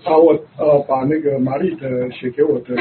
我把那个玛丽的写给我的，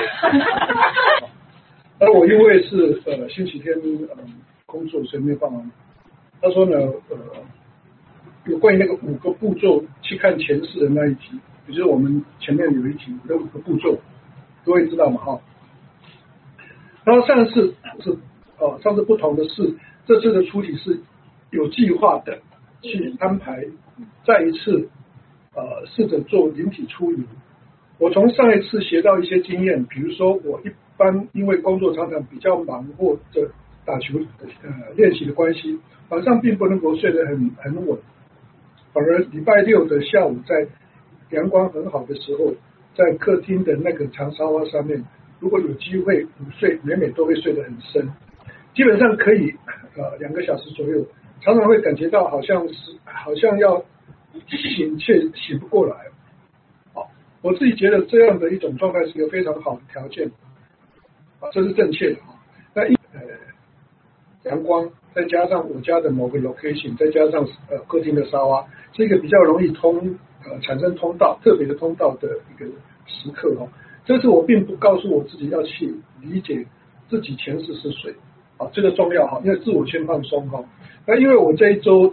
而我因为是星期天工作，所以没有办法。他说呢有关于那个5个步骤去看前世的那一题，也就是我们前面有一题的5个步骤，各位知道吗？哈。然后上次不同的是，这次的出题是有计划的去安排，再一次试着做灵体出游。我从上一次学到一些经验，比如说我一般因为工作常常比较忙或者打球练习的关系，晚上并不能够睡得很稳，反而礼拜六的下午在阳光很好的时候，在客厅的那个长沙发上面，如果有机会午睡，每都会睡得很深，基本上可以2个小时左右，常常会感觉到好像要醒却醒不过来。我自己觉得这样的一种状态是一个非常好的条件，这是正确的。那阳光再加上我家的某个 location， 再加上客厅的沙发，是一个比较容易产生通道特别的通道的一个时刻。这是我并不告诉我自己要去理解自己前世是谁，这个重要，因为自我先放松。那因为我这一周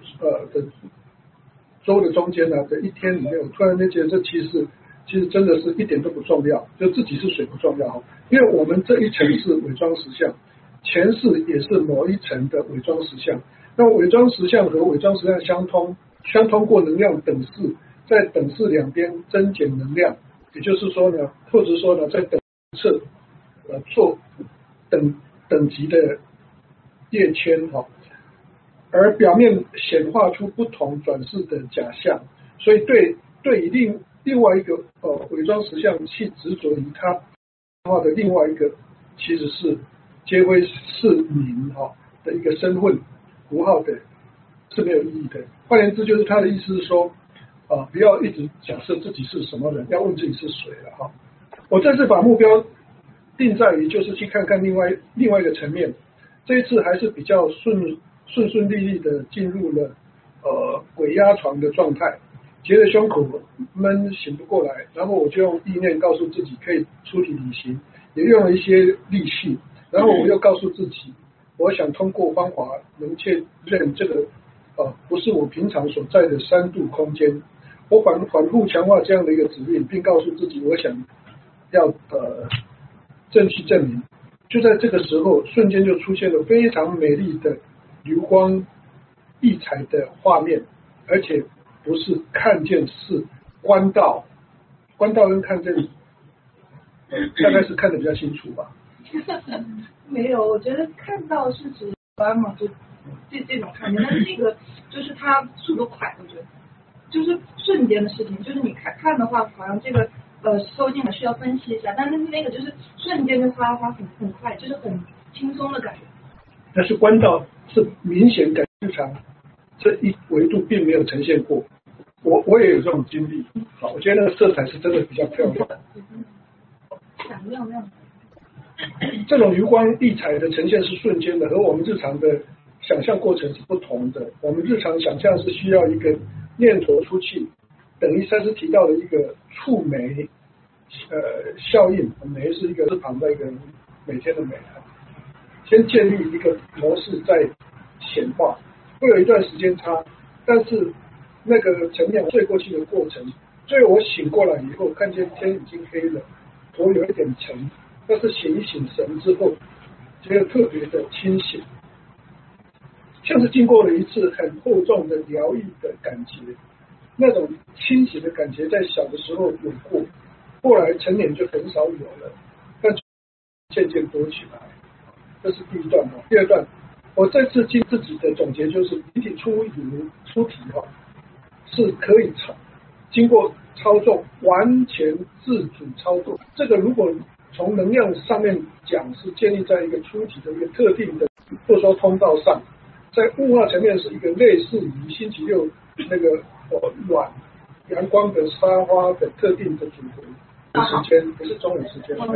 的中间呢的一天里面，我突然间觉得这其实真的是一点都不重要，就自己是谁不重要，因为我们这一层是伪装实相，前世也是某一层的伪装实相。那伪装实相和伪装实相相通过能量等式，在等式两边增减能量，也就是说呢，或者说呢，在等侧做等级的页圈而表面显化出不同转世的假象，所以对于另外一个伪装实相去执着于它化的另外一个，其实是皆非是名的一个身份符号的，是没有意义的。换言之，就是他的意思是说不要一直假设自己是什么人，要问自己是谁了。我这次把目标定在于就是去看看另外一个层面，这一次还是比较顺利利的进入了鬼压床的状态，觉得胸口闷醒不过来，然后我就用意念告诉自己可以出体旅行，也用了一些力气，然后我又告诉自己我想通过方法能确认这个不是我平常所在的3度空间。我反复强化这样的一个指令，并告诉自己我想要证据证明。就在这个时候，瞬间就出现了非常美丽的流光溢彩的画面，而且不是看见，是观到跟看见大概是看得比较清楚吧。 没有，我觉得看到是指观嘛，就这种看见，但是这个就是它速度快，我觉得就是瞬间的事情，就是你看的话，好像这个收进来需要分析一下，但是那个就是瞬间就发很快，就是很轻松的感觉。 但是观到是明显感日常这一维度并没有呈现过，我也有这种经历。好，我觉得那个色彩是真的比较漂亮， 闪亮亮。 这种流光溢彩的呈现是瞬间的，和我们日常的想象过程是不同的。我们日常想象是需要一个念头出去，等于上次提到的一个触媒效应，媒是一个是旁的一个每天的媒，先建立一个模式再显化，会有一段时间差，但是那个层面睡过去的过程，最后我醒过来以后，看见天已经黑了，头有一点沉，但是醒一醒神之后，觉得特别的清醒，像是经过了一次很厚重的疗愈的感觉。那种清醒的感觉在小的时候有过，后来成年就很少有了，但渐渐多起来。这是第一段。第二段，我这次经自己的总结就是，集体出题是可以经过操纵，完全自主操作。这个如果从能量上面讲，是建立在一个出体的一个特定的，或者说通道上，在物化层面是一个类似于星期六那个暖阳光的沙发的特定的组合的时间，不是中午时间。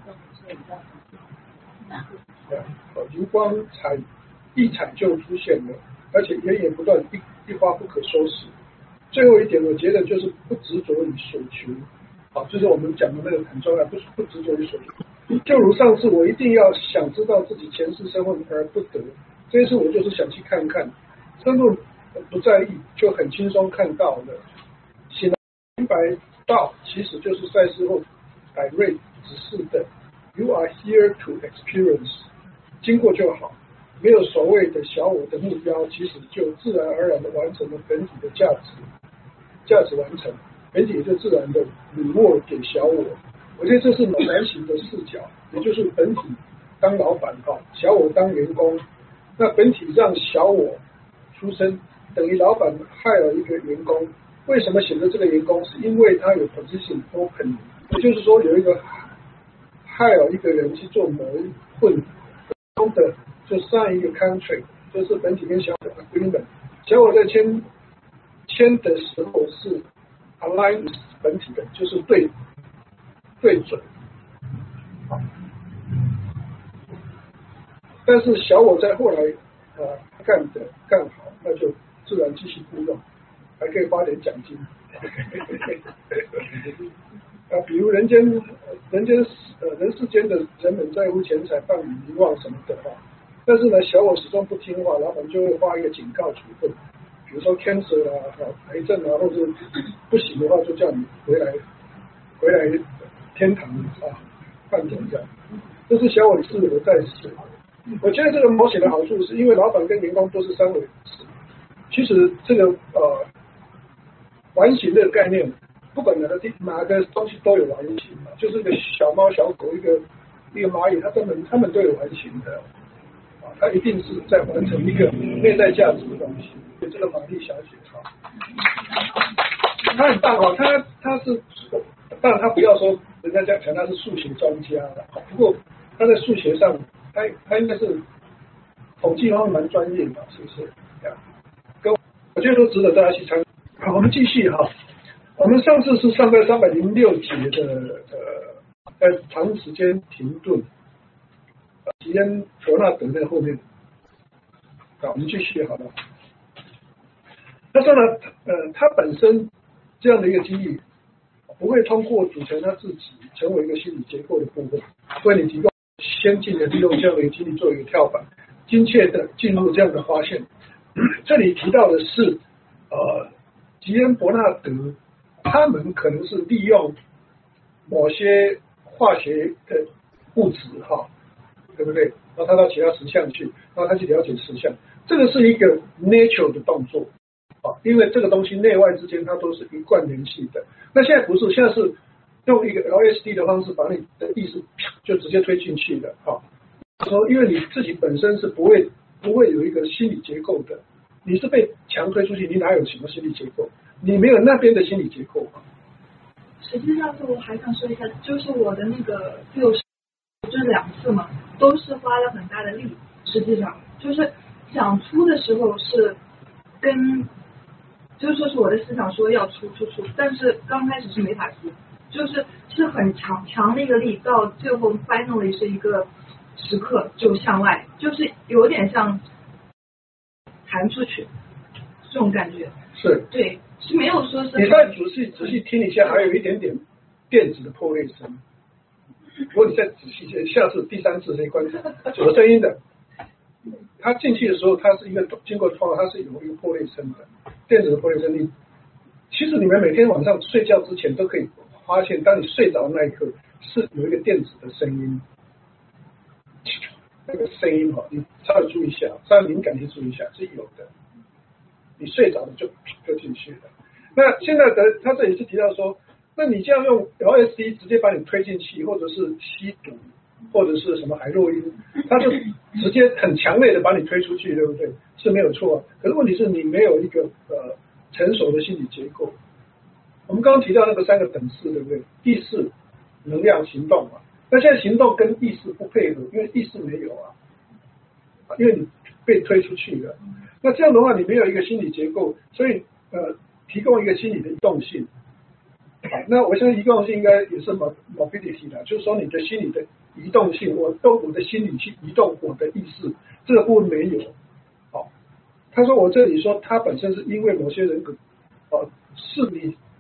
流光溢彩就出现了，而且源源不断，一发不可收拾。最后一点，我觉得就是不执着于所求， 好，就是我们讲的那个很重要，不执着于所有。就如上次我一定要想知道自己前世身份而不得，这一次我就是想去看看，深入不在意就很轻松看到了。醒来明白到其实就是赛事后凯瑞指示的 You are here to experience， 经过就好，没有所谓的小我的目标，其实就自然而然的完成了本体的价值完成，本体也就自然的礼默给小我。我觉得这是某男型的视角，也就是本体当老板小我当员工，那本体让小我出生，等于老板害了一个员工。为什么选择这个员工？是因为他有 position open， 也就是说有一个害了一个人去做某一份工的，就上一个 contract， 就是本体跟小我的 agreement。小我在签的时候是 align 本体的，就是对准。但是小我在后来干好，那就自然继续雇佣，还可以发点奖金。比如人世间的人们在乎钱财、伴侣、名望什么的但是呢，小我始终不听话，老板就会发一个警告处分，比如说 cancer 癌症或者不行的话，就叫你回来天堂换点这样。这是小我自我在世。我觉得这个模型的好处是因为老板跟员工都是三维，其实这个完形的概念，不管哪个东西都有完形嘛，就是一个小猫小狗一个蚂蚁，它们都有完形的它一定是在完成一个内在价值的东西。这个玛丽小姐她很棒她是当然她不要说人家讲她是数学专家了，不过她在数学上他应该是统计方面蛮专业的，是不是？我觉得都值得大家去参考。好，我们继续我们上次是上在306节的长时间停顿，吉恩伯纳德在后面。好，我们继续好了。他说呢，他本身这样的一个经历，不会通过组成他自己成为一个心理结构的部分，为你提供先进的利用这样的一个经历做一个跳板，精确的进入这样的发现。这里提到的是吉恩伯纳德他们可能是利用某些化学的物质对不对？然后他到其他实相去，然后他去了解实相，这个是一个 natural 的动作因为这个东西内外之间它都是一贯联系的。那现在不是，现在是用一个 LSD 的方式把你的意识就直接推进去的说因为你自己本身是不会有一个心理结构的，你是被强推出去，你哪有什么心理结构？你没有那边的心理结构实际上是我还想说一下，就是我的那个就是2次嘛，都是花了很大的力。实际上就是想出的时候是就是说是我的思想说要出，但是刚开始是没法出，是很强的一个力，到最后 finally 是一个时刻就向外，就是有点像弹出去这种感觉。 是， 对，是没有说是。 你再仔细听一下，还有一点点电子的破裂声。如果你再仔细下次第3次这一关有声音的，它进去的时候，它是一个经过通，它是有一个破裂声的，电子的破裂声。其实你们每天晚上睡觉之前都可以发现，当你睡着的那一刻是有一个电子的声音，那个声音你稍微注意一下，稍微敏感去注意一下，是有的。你睡着了就进去了。那现在他这里是提到说，那你这样用 LSD 直接把你推进去，或者是吸毒，或者是什么海洛因，他就直接很强烈的把你推出去，对不对？是没有错可是问题是你没有一个成熟的心理结构。我们刚刚提到那个3个等式，对不对？意识、能量、行动那现在行动跟意识不配合，因为意识没有因为你被推出去了。那这样的话，你没有一个心理结构，所以提供一个心理的移动性。那我相信移动性应该也是 mobility 的，就是说你的心理的移动性，我用我的心理去移动我的意识，这个部分没有。他说我这里说他本身是因为某些人格是你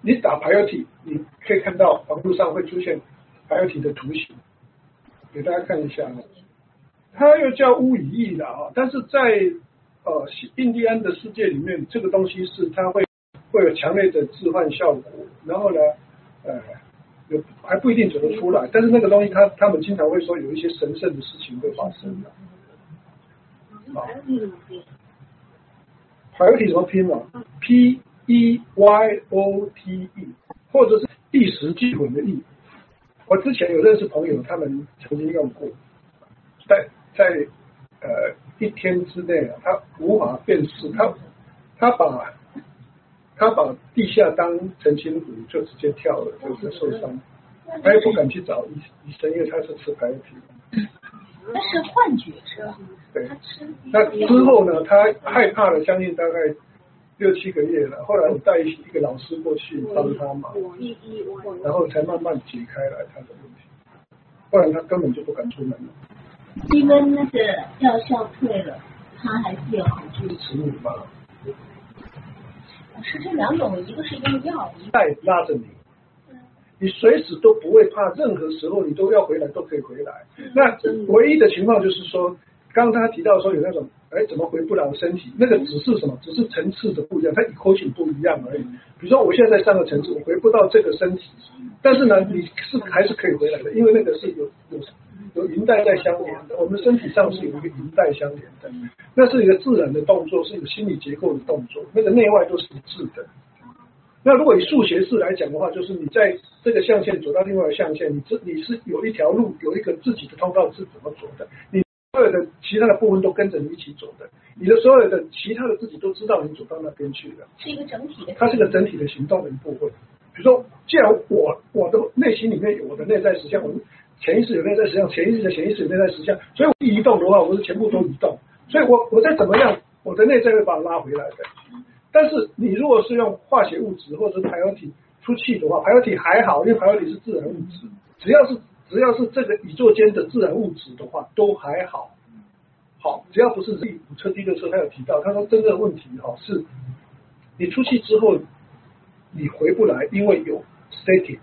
你打 peyote， 你可以看到网络上会出现 peyote 的图形，给大家看一下哦。它又叫乌蚁翼的啊，但是在印第安的世界里面，这个东西是它会有强烈的致幻效果，然后呢，还不一定走得出来，但是那个东西他们经常会说有一些神圣的事情会发生的。peyote 怎么拼嘛 ？P-E-Y-O-T-E， 或者是一时俱混的意。我之前有认识朋友，他们曾经用过，在一天之内啊，他无法辨识，他把地下当澄清湖，就直接跳了，就是受伤。他也不敢去找医生，因为他是吃peyote。 那是幻觉是吧？ 对。那之后呢，他害怕了将近大概6-7个月了。后来我带一个老师过去帮他忙，然后才慢慢解开来他的问题。不然他根本就不敢出门了。 因为那个药效退了，他还是有恐惧。 耻辱吧？ 是这两种，一个是用药，一个带拉着你。你随时都不会怕，任何时候你都要回来，都可以回来。那唯一的情况就是说，刚刚他提到说有那种，怎么回不了身体？那个只是什么？只是层次的不一样，它equation不一样而已。比如说我现在在3个层次，我回不到这个身体，但是呢，你还是可以回来的，因为那个是有银带在相连的。我们身体上是有一个银带相连的，那是一个自然的动作，是有心理结构的动作，那个内外都是一致的。那如果以数学式来讲的话，就是你在这个象限走到另外一个象限，你是有一条路，有一个自己的通道是怎么走的，你所有的其他的部分都跟着你一起走的，你的所有的其他的自己都知道你走到那边去的， 是一个整体的， 它是个整体的行动的一部分。比如说，既然我的内心里面有我的内在实相，我潜意识有内在实相，潜意识有内在实相，所以我一移动的话，我是全部都移动，所以我再怎么样，我的内在会把它拉回来的。但是你如果是用化学物质或者是peyote出气的话，peyote还好，因为peyote是自然物质，只要是这个宇宙间的自然物质的话，都还好。好，只要不是第5册、第6册，他有提到，他说真正的问题是，你出气之后你回不来，因为有 static，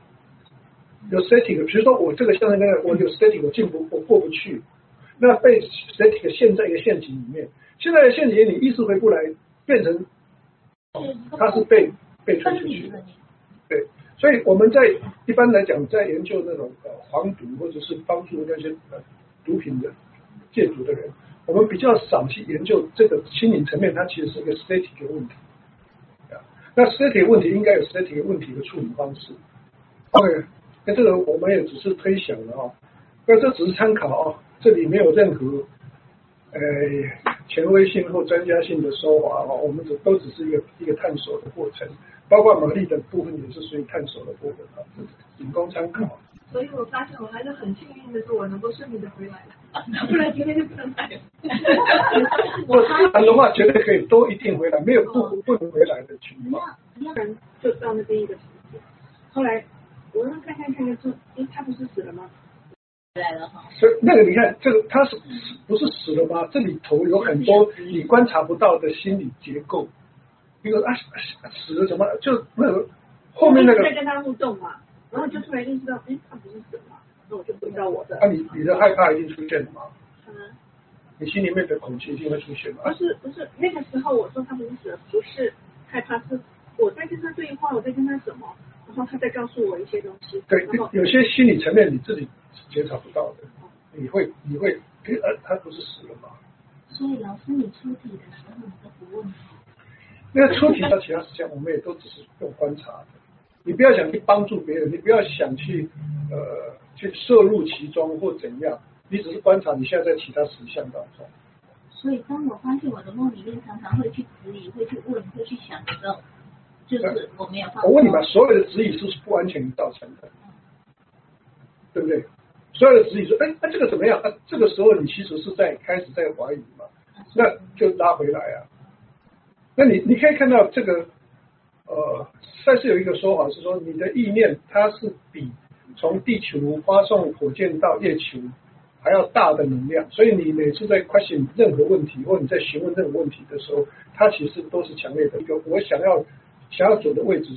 比如说我这个象限跟我有 static， 我过不去，那被 static 陷在一个陷阱里面，现在的陷阱你意识回不来，变成它是被推出去的。对，所以我们在一般来讲，在研究那种黄毒或者是帮助那些毒品的戒毒的人，我们比较少去研究这个心理层面，它其实是一个 static 的问题。那 static 问题应该有 static 问题的处理方式。OK， 那这个我们也只是推想了啊，那这只是参考啊，这里没有任何权威性或专家性的说法啊，我们都只是一个探索的过程，包括玛丽的部分也是属于探索的部分啊，仅供参考。 所以我发现我还是很幸运的是，我能够顺利的回来了，不然今天就不能来了。 我自然的话，绝对可以都一定回来，没有不能回来的情况。 人就到那边一个城市，后来我让看就说，他不是死了吗？ 来了哈。 所以那个你看，这个他是不是死了吗？这里头有很多你观察不到的心理结构。比如死了怎么就那个后面那个在跟他互动嘛，然后就突然意识到，他不是死了嘛，那我就回到我的。 你的害怕一定出现了吗？你心里面的恐惧一定会出现吗？ 不是，那个时候我说他不是死了，不是害怕，是我在跟他对话，我在跟他什么，然后他在告诉我一些东西。 对，有些心理层面你自己觉察不到的，你会，他不是死了吗？ 所以老师，你出题的时候你都不问他。 那出题到其他事项，我们也都只是用观察的。你不要想去帮助别人，你不要想去摄入其中或怎样，你只是观察你现在在其他实相当中。 所以当我发现我的梦里面常常会去质疑、会去问、会去想的时候，就是我没有放。 我问你吧，所有的质疑是不是不安全造成的？对不对？所有的质疑说，这个怎么样？这个时候你其实是开始在怀疑嘛，那就拉回来啊。那你可以看到这个赛事有一个说法是说，你的意念它是比从地球发送火箭到月球还要大的能量，所以你每次在 question 任何问题，或你在询问任何问题的时候，它其实都是强烈的一个我想要走的位置上，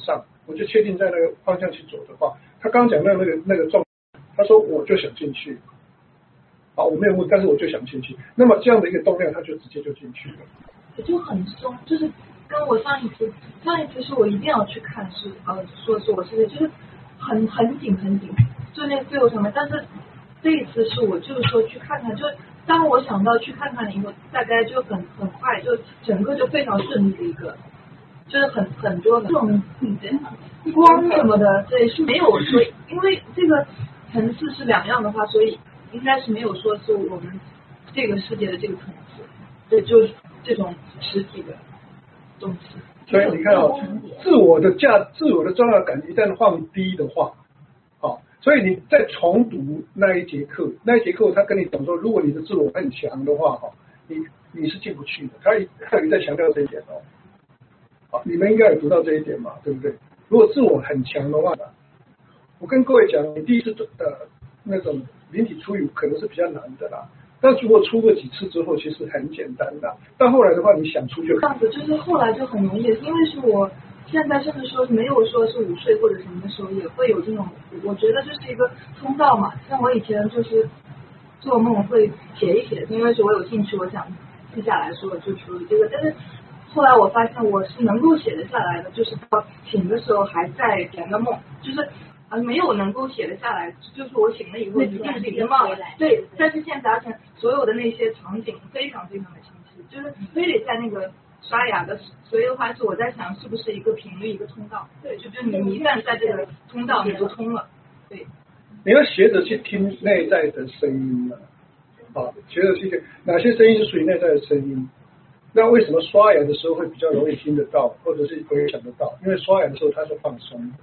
我就确定在那个方向去走的话，他刚刚讲到那个状态，他说我就想进去，好，我没有目的，但是我就想进去，那么这样的一个动量，他就直接就进去了。 我就很松，就是跟我上一次是我一定要去看是说是我是就是很紧，就那个最后什么，但是这一次是我就是说去看看，就当我想到去看看以后，大概就很快，就整个就非常顺利的一个，就是很多的这种光什么的，对，是没有说，因为这个层次是两样的话，所以应该是没有说是我们这个世界的这个层次，对，就是这种实体的东西。 所以你看自我的重要感一旦放低的话，所以你在重读那一节课他跟你讲说，如果你的自我很强的话，你是进不去的。他也在强调这一点你们应该有读到这一点嘛，对不对？如果自我很强的话，我跟各位讲，你第一次那种灵体出语可能是比较难的啦。但如果出过几次之后，其实很简单的。但后来的话，你想出就这样子，就是后来就很容易，因为是我现在甚至说没有说是午睡或者什么的时候，也会有这种，我觉得这是一个通道嘛。像我以前就是做梦会写一写，因为是我有兴趣，我想记下来说就处理这个。但是后来我发现我是能够写得下来的，就是到醒的时候还在圆个梦，就是没有能够写得下来，就是我醒了以后一定是已经忘了。对，但是现在而且所有的那些场景非常的清晰，就是非得在那个刷牙的，所以的话是我在想是不是一个频率一个通道，对，就是你一旦在这个通道你就通了，对。 你要学着去听内在的声音学着去听哪些声音是属于内在的声音。那为什么刷牙的时候会比较容易听得到，或者是会想得到？因为刷牙的时候它是放松的。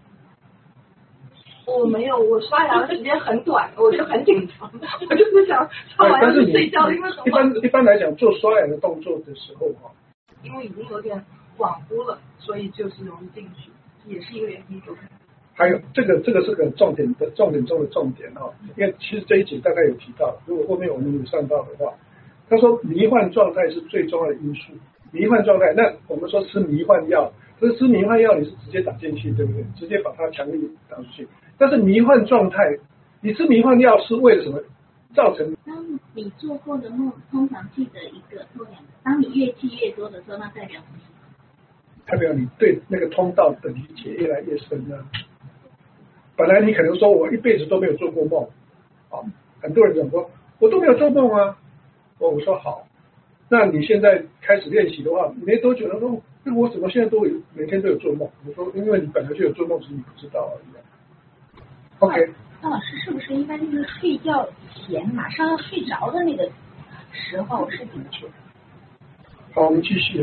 我没有，我刷牙的时间很短，我就很紧张，我就是想刷完就睡觉，因为什么？ 一般来讲，做刷牙的动作的时候因为已经有点恍惚了，所以就是容易进去，也是一个原因。 还有这个是个重点中的重点因为其实这一节大概有提到，如果后面我们有上到的话，他说迷幻状态是最重要的因素。迷幻状态，那我们说吃迷幻药，可是吃迷幻药你是直接打进去，对不对？直接把它强力打出去。但是迷幻状态，你吃迷幻药是为了什么？造成当你做过的梦，通常记得一个或两个。当你越记越多的时候，那代表什么？ 代表你对那个通道的理解越来越深了。本来你可能说我一辈子都没有做过梦，很多人讲说我都没有做梦啊。我说好，那你现在开始练习的话，没多久他说我怎么现在每天都有做梦？我说因为你本来就有做梦，只是你不知道而已。OK。 那老师是不是一般就是睡觉前马上要睡着的那个时候是怎么去？ 好，我们继续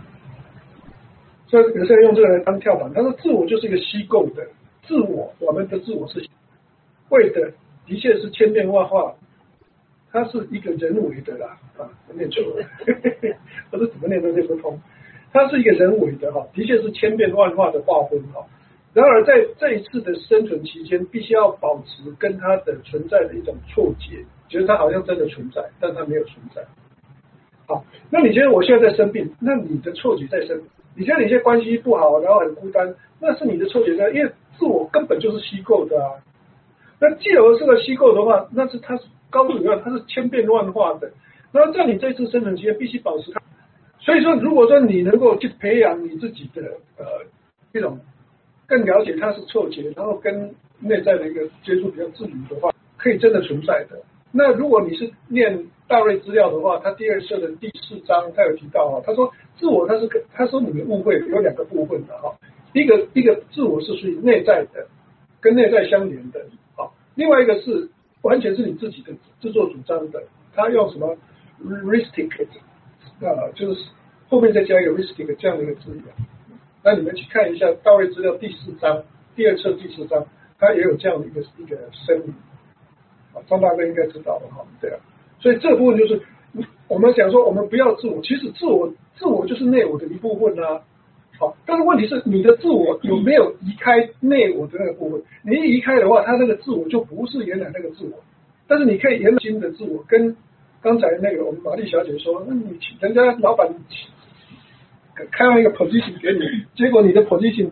所以有些人用这个来当跳板，他说自我就是一个虚构的自我，我们的自我是为的确是千变万化，它是一个人为的啦念错了我说怎么念都念不通，它是一个人为的的确是千变万化的划分然而在这一次的生存期间，必须要保持跟它的存在的一种错觉，觉得它好像真的存在，但它没有存在。好，那你觉得我现在在生病，那你的错觉在生病。你觉得你现在关系不好，然后很孤单，那是你的错觉在，因为自我根本就是虚构的那既有这个虚构的话，那是它是高度以外，它是千变万化的。然后在你这次生存期间，必须保持它。所以说，如果说你能够去培养你自己的一种更了解它是错觉，然后跟内在的一个接触比较自如的话，可以真的存在的。那如果你是念大瑞资料的话，他第二册的第4章他有提到他说自我他说你们误会有2个部分的一个自我是属于内在的，跟内在相连的另外一个是完全是你自己的自作主张的，他用什么 ristic 就是后面再加一个 ristic 这样的一个字眼。那你们去看一下大卫资料第4章第2册第4章，他也有这样的一个声明张大哥应该知道的对所以这部分就是我们想说我们不要自我，其实自我就是内我的一部分但是问题是你的自我有没有移开内我的那个部分？你一移开的话，他那个自我就不是原来那个自我。但是你可以原来新的自我，跟刚才那个我们玛丽小姐说，那你人家老板开了一个 position 给你，结果你的 position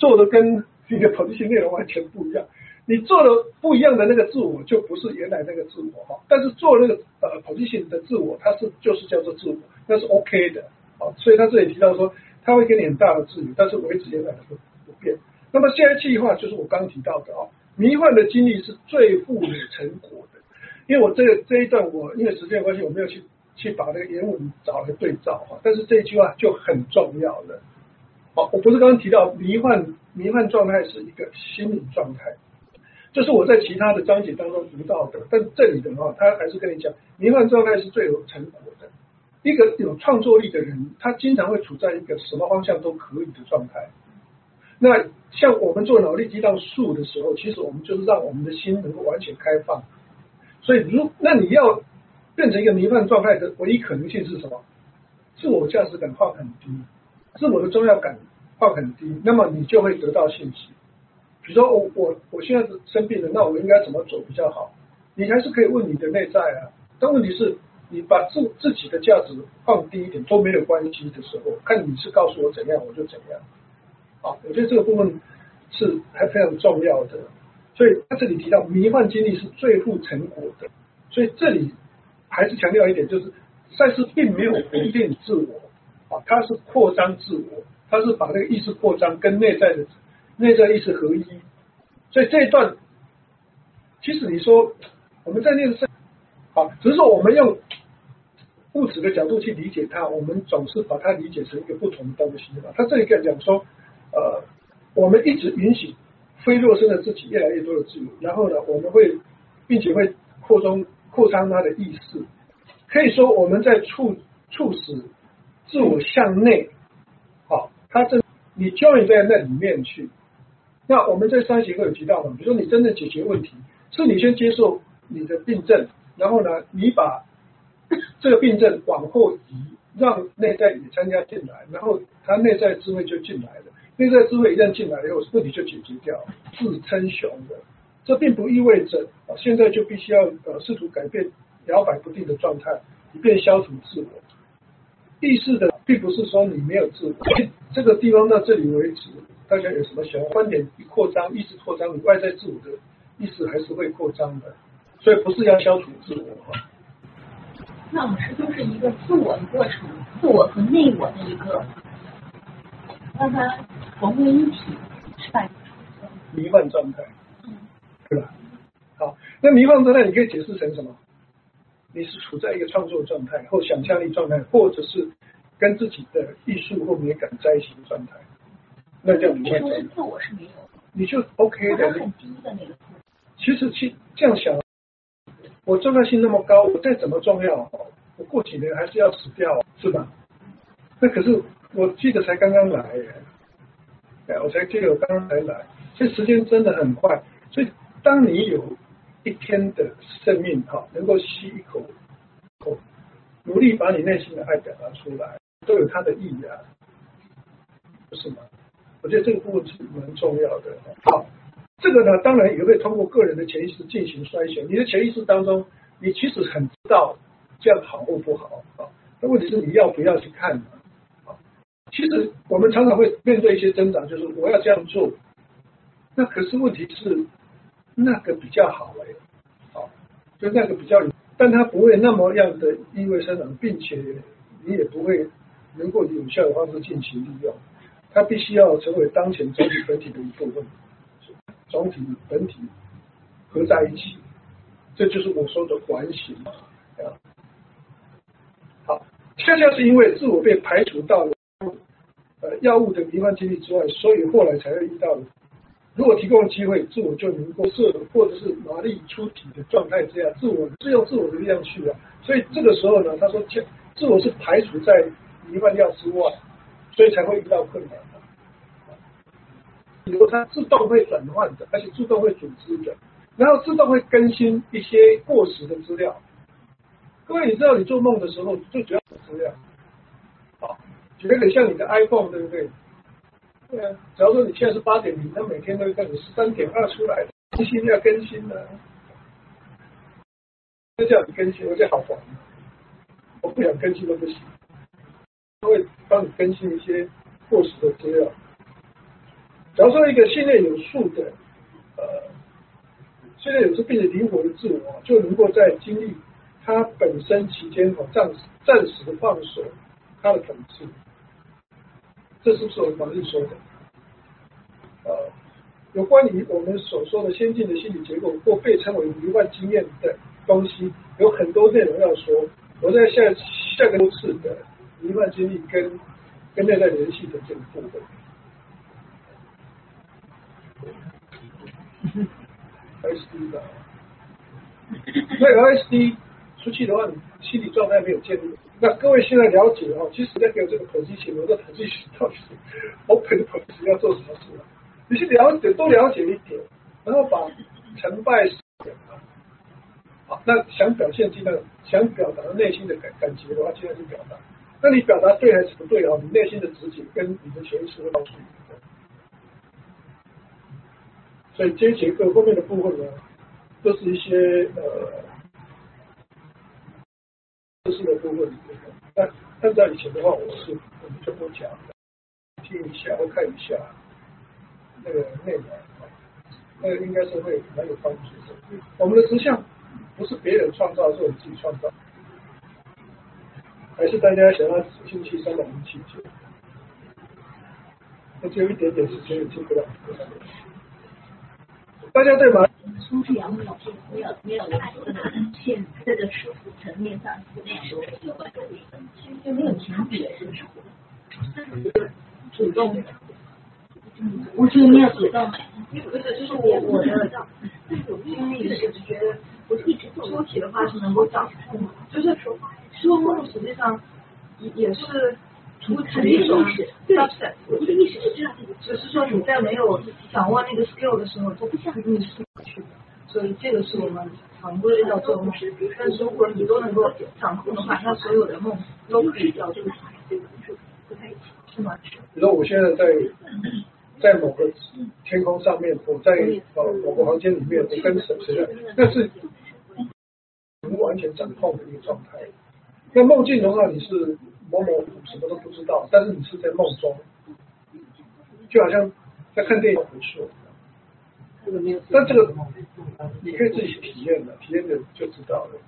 做的跟你的跑题性内容完全不一样。你做的不一样的那个自我，就不是原来那个自我哈。但是做那个跑题性的自我，它就是叫做自我，那是 OK 的啊。所以他这里提到说，他会给你很大的自由，但是维持原来的不变。那么下一句话就是我刚提到的啊，迷幻的经历是最富有成果的。因为我这一段我因为时间关系，我没有去把那个原文找来对照哈，但是这一句话就很重要了。好，我不是刚刚提到迷幻状态是一个心理状态。这是我在其他的章节当中读到的，但这里的话，他还是跟你讲，迷幻状态是最有成果的。一个有创作力的人，他经常会处在一个什么方向都可以的状态。那像我们做脑力激荡术的时候，其实我们就是让我们的心能够完全开放。所以那你要变成一个迷幻状态的唯一可能性是什么？自我价值感放很低，自我的重要感放很低，那么你就会得到信息。比如说我现在生病了，那我应该怎么走比较好？你还是可以问你的内在啊。但问题是，你把自己的价值放低一点都没有关系的时候，看你是告诉我怎样，我就怎样。啊，我觉得这个部分是还非常重要的。所以他这里提到迷幻经历是最富成果的。所以这里还是强调一点，就是赛斯并没有否定自我啊，它是扩张自我，它是把那个意识扩张跟内在意识合一。所以这一段其实你说我们在念圣啊，只是说我们用物质的角度去理解它，我们总是把它理解成一个不同的东西嘛。他这里跟讲说我们一直允许非肉身的自己越来越多的自由，然后呢我们会并且会扩张它的意识。可以说我们在促使自我向内啊，你 join 在那里面去。那我们在上一节课有提到嘛，比如说你真正解决问题，是你先接受你的病症，然后呢，你把这个病症往后移，让内在也参加进来，然后他内在智慧就进来了。内在智慧一旦进来以后，问题就解决掉，自称雄的。这并不意味着现在就必须要试图改变摇摆不定的状态，以便消除自我。意识的并不是说你没有自我，这个地方到这里为止，大家有什么想法？观点一扩张，意识扩张，你外在自我的意识还是会扩张的，所以不是要消除自我哈。 那老师就是一个自我的过程，自我和内我的一个让它融为一体，是吧？ 迷幻状态，对吧？好，那迷幻状态你可以解释成什么？你是处在一个创作状态或想象力状态，或者是跟自己的艺术或美感在一起的状态，那叫迷幻状态。 自我是没有的， 你就 OK 的。 很低的那个。 其实这样想，我重要性那么高，我再怎么重要，我过几年还是要死掉，是吧？那可是我记得才刚刚来耶，我才记得我刚刚才来，所以时间真的很快。所以当你有一天的生命能够吸一口，努力把你内心的爱表达出来，都有它的意义啊，不是吗？我觉得这个部分是蛮重要的。好，这个呢，当然也会通过个人的潜意识进行筛选。你的潜意识当中，你其实很知道这样好或不好啊，那问题是你要不要去看呢？其实我们常常会面对一些挣扎，就是我要这样做，那可是问题是那个比较好就那个比较，但它不会那么样的意味深长，并且你也不会能够有效的方式进行利用，它必须要成为当前总体本体的一部分，总体本体合在一起，这就是我说的环形好，恰恰是因为自我被排除到了药物的迷幻经历之外，所以后来才会遇到的。如果提供机会，自我就能够或者是马力出体的状态之下，自我是用自我的力量去啊。所以这个时候呢，他说自我是排除在迷幻药之外，所以才会遇到困难的。比如它自动会转换的，而且自动会组织的，然后自动会更新一些过时的资料。各位，你知道你做梦的时候最主要的资料，举个像你的 iPhone 对不对？对啊，假如说你现在是8.0，那每天都会跟你13.2出来，更新要更新的，就叫你更新，我觉得好烦，我不想更新都不行，他会帮你更新一些过时的资料。 假如说一个信念有数的信念有数并且灵活的自我，就能够在经历它本身期间暂时的放手它的本质，这是不是我们王毅说的？有关于我们所说的先进的心理结构或被称为迷幻经验的东西，有很多内容要说。我在下个周次的迷幻经历跟内在联系的这个部分。LSD 的，那 LSD 出去的话，你心理状态没有建立。那各位现在了解哦，其实那个这个position，我的position到底是 open position 要做什么事啊？你去了解，多了解一点，然后把成败好，那想表现尽量想表达内心的感觉的话，尽量去表达。那你表达对还是不对啊？你内心的直觉跟你的潜意识会告诉你的。所以这一节课后面的部分呢，都是一些知识的部分。那按照以前的话，我们就不讲，听一下或看一下那个内容，那个应该是会蛮有帮助的。我们的实相不是别人创造，是我们自己创造，还是大家想要进去360期间？那只有一点点时间也进不了。大家对吗？ 出去没有太多的现这个舒服层面上是那样说有关的地方，其实就没有情节，是不是？主动的，我觉得没有主动的， 不是，就是我的，但是我因为也是觉得，我一直说起的话是能够讲出嘛，就是说梦实际上也是出自一种 subset， 我的意识是这样的， 只是说你在没有掌握那个 skill 的时候，就不像你是出不去的，所以这个是我们常规要做梦。但是如果你都能够掌控的话，那所有的梦都可以叫这个不太一起，是吗？ 比如说我现在在某个天空上面，我在某个房间里面，我跟谁在，那是完全掌控的一个状态。那梦境的话，你是模模糊糊什么都不知道，但是你是在梦中，就好像在看电影回溯。但这个你可以自己体验的，体验的就知道了。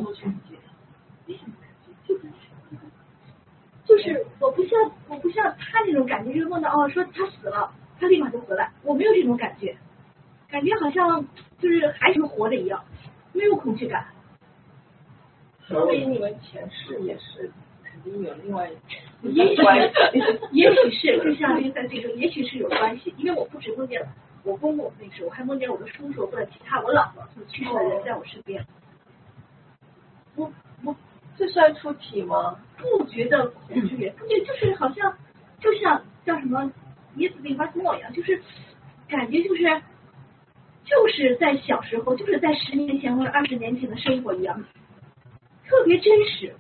就是我不像他那种感觉，就是梦到说他死了，他立马就回来，我没有这种感觉，感觉好像就是还是活着一样，没有恐惧感。 所以你们前世也是肯定有另外也许是，就像在这个，也许是有关系，因为我不只梦见我公公那时候，我还梦见我的叔叔或者其他我姥姥去世的人在我身边。我这算出体吗？ 不觉得恐惧，就是好像就像叫什么椰子病发沫一样，就是感觉就是在小时候，就是在10年前或者20年前的生活一样，特别真实，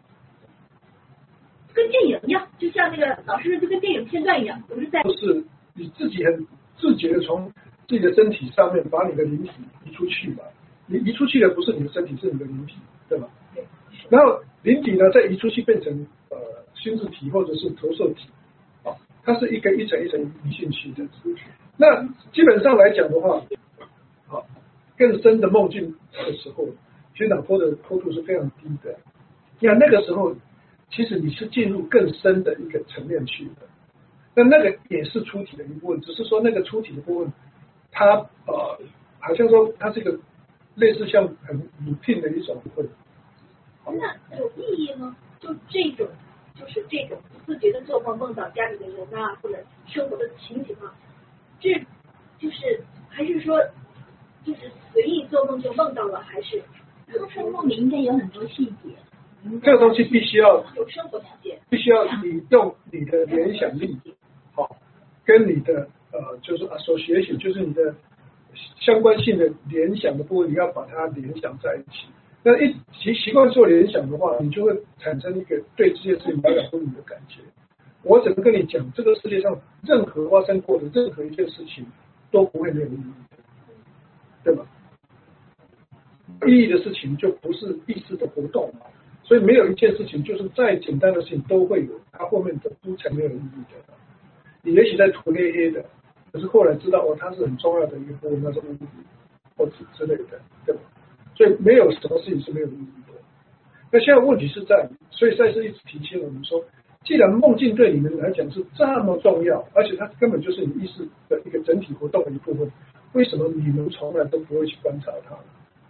跟电影一样，就像那个老师就跟电影片段一样，我是在。 不是你自己很自觉的从自己的身体上面把你的灵体移出去嘛？你移出去的不是你的身体，是你的灵体，对吧？ 对。 然后灵体呢，再移出去变成心智体或者是投射体，它是一层一层移进去的。那基本上来讲的话，更深的梦境的时候，悬档波的坡度是非常低的。那个时候，其实你是进入更深的一个层面去的。那个也是出体的一部分，只是说那个出体的部分，它好像说它是一个类似像很routine的一种部分。 那有意义吗？就是这种不自觉的做梦，梦到家里的人啊，或者生活的情景啊，这就是还是说就是随意做梦就梦到了，还是他说梦里应该有很多细节。 这个东西必须要有生活细节， 必须要你用你的联想力，跟你的就是 association， 就是你的相关性的联想的部分，你要把它联想在一起。那习惯做联想的话，你就会产生一个对这件事情了了不明的感觉。我怎么跟你讲，这个世界上任何发生过的任何一件事情都不会没有意义的，对吧？意义的事情就不是意识的活动嘛，所以没有一件事情，就是再简单的事情都会有它后面的铺陈没有意义的。你也许在涂黑黑的， 可是后来知道它是很重要的一个部分，那是物理或者之类的，对吧？所以没有什么事情是没有意义的。那现在问题是在，所以赛斯一直提醒我们说，既然梦境对你们来讲是这么重要，而且它根本就是你意识的一个整体活动的一部分，为什么你们从来都不会去观察它？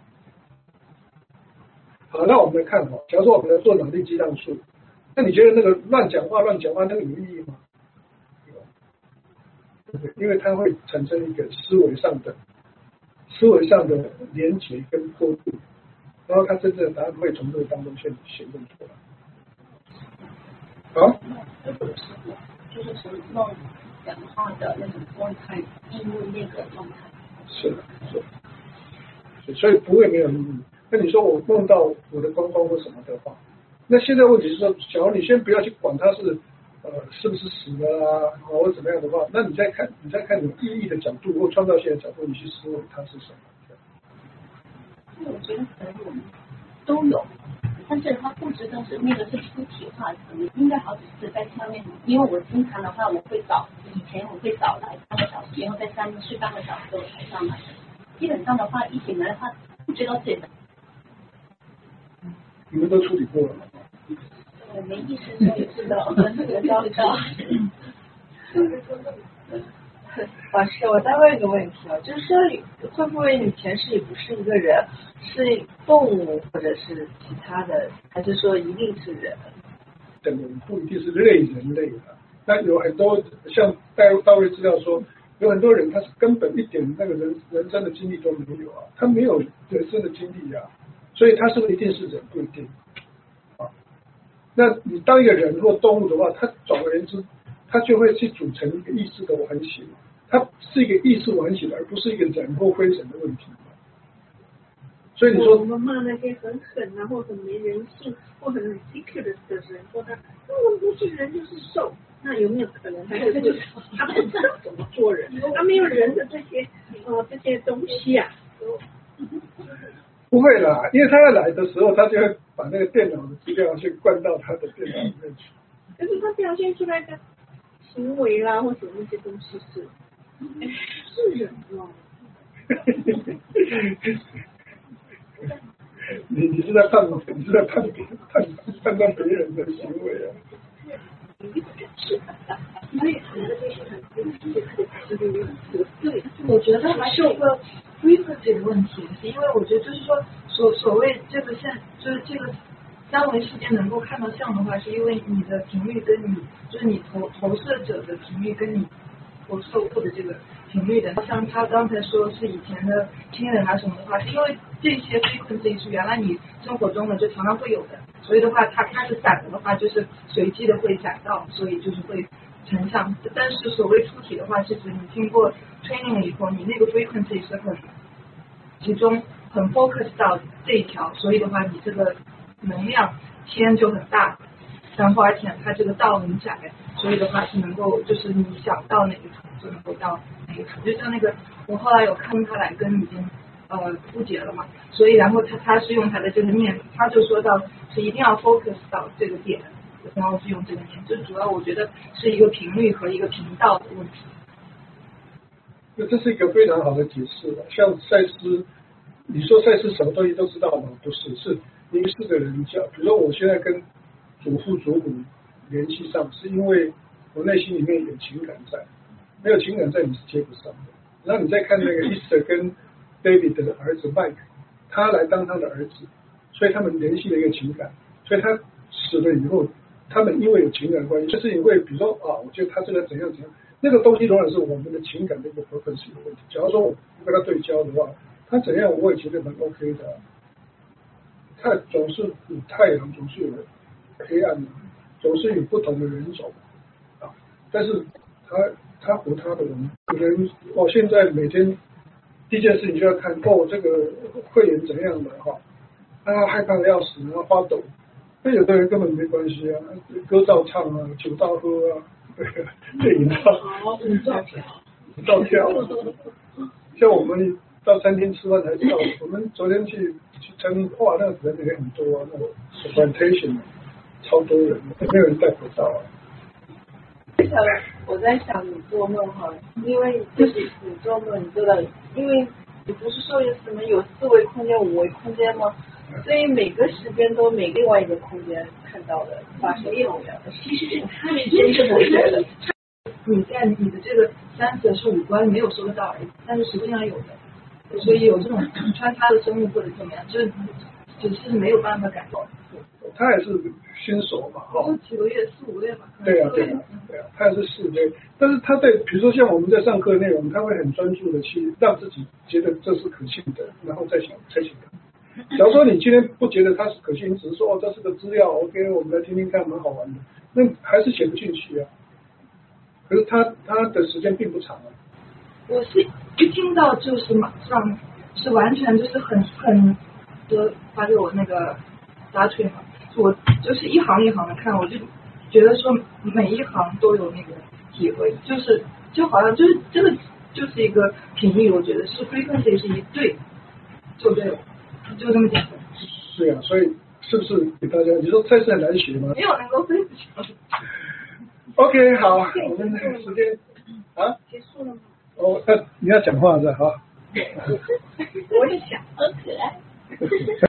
好，那我们来看哈，假如说我们来做脑力激荡术，那你觉得那个乱讲话那个有意义吗？对不对？因为它会产生一个思维上的连结跟过渡，然后它真正的答案会从这个当中显现出来。好， 就是从梦讲话的那种状态进入那个状态。 是的，所以不会没有意义。那你说我梦到我的光光或什么的话，那现在问题是说，假如你先不要去管它是不是死了啊，或者怎么样的话，那你再看有意义的角度或创造性的角度，你去思维它是什么？ 我觉得可能我们都有，但是他不知道是那个是出体化，可能应该好几次在下面。因为我经常的话，以前我会早来半个小时，然后在下面睡半个小时我才上来。基本上的话，一醒来的话，不知道自己的。 你们都处理过了吗？ 我没意识就知道，很糟糕。 老师，我再问一个问题啊，就是说会不会你前世也不是一个人，是动物或者是其他的，还是说一定是人？ 等不一定是人类的，那有很多像大卫资料说，有很多人他是根本一点那个人生的经历都没有啊，他没有人生的经历啊，所以他是不是一定是人？不一定啊。那你当一个人或动物的话，它总而言之，它就会去组成一个意识的完形，它是一个意识完形，而不是一个人或非人的问题。所以你说我们骂那些很狠啊，或很没人性，或很 ridiculous 的人，说他不是人就是兽，那有没有可能他就是他不知道怎么做人，他没有人的这些东西啊？ 不会啦，因为他要来的时候，他就会把那个电脑的资料去灌到他的电脑里面去。 可是他表现出来的行为啦，或者那些东西是人哦。 你是在判断别人的行为啊？ 我觉得还是一个 frequency 的问题，因为我觉得就是说所谓这个就是这个三维世界能够看到像的话，是因为你的频率跟你就是你投射者的频率跟你投射物的这个频率的，像他刚才说是以前的亲人啊什么的话，是因为这些 frequency 是原来你生活中的就常常会有的，所以的话它是散的话就是随机的会闪到，所以就是会成像。但是所谓出体的话，是指你经过 training 了以后，你那个 frequency 是很集中很 focus 到这一条，所以的话你这个能量圈就很大，然后而且它这个道很窄，所以的话是能够就是你想到哪个图就能够到哪个图，就像那个我后来有看他来跟已经复解了嘛，所以然后他是用他的这个念，他就说到是一定要 focus 到这个点，然后是用这个念，就主要我觉得是一个频率和一个频道的问题。 那这是一个非常好的解释了。像赛斯，你说赛斯什么东西都知道吗？不是，是您是个人教。比如说我现在跟祖父祖母联系上，是因为我内心里面有情感在，没有情感在你是接不上的。然后你再看那个 Easter 跟 David 的儿子 Mike， 他来当他的儿子，所以他们联系了一个情感，所以他死了以后，他们因为有情感关系，这事情会比如说啊，我觉得他这个怎样怎样，那个东西永远是我们的情感的一个 frequency 的问题。假如说我不跟他对焦的话，他怎样我也觉得蛮 OK 的。他总是有太阳，总是有黑暗，总是有不同的人种啊，但是他活他的，我们人现在每天第一件事情就要看这个会员怎样的哈，害怕的要死，然后发抖。那有的人根本没关系啊，歌照唱啊，酒照喝啊，电影照跳。像我们到餐厅吃饭才知道，我们昨天去餐厅，哇，那个人也很多啊，那个 presentation 超多人，没有人戴口罩啊。 我在想你做梦哈，因为就是你做梦，你做到，因为你不是说有什么有4维空间、5维空间吗？所以每个时间都每另外一个空间看到的发生同样的事。 其实是他们真真实的人。 你在你的这个3是五官没有收得到而已，但是实际上有的，所以有这种穿插的生物或者怎么样，就是只是没有办法感到。 他也是新手嘛，哈。 就几个月4、5个月吧。 对啊，他也是4、5个月，但是他在比如说像我们在上课内容，他会很专注的去让自己觉得这是可信的，然后再写的。假如说你今天不觉得它是可信，只是说这是个资料 ，OK， 我们来听听看，蛮好玩的，那还是写不进去啊。可是他的时间并不长啊。 我是一听到就是马上是完全就是很就发给我那个答腿嘛，我就是一行一行的看，我就觉得说每一行都有那个体会，就好像就是这个就是一个频率，我觉得是 frequency 是一对就对了。就这么简单。 是啊，所以是不是给大家？你说菜是很难学吗？ 没有能够分享。 OK， 好，我们时间啊结束了吗？ 哦，那你要讲话是哈。 我也想，好可爱。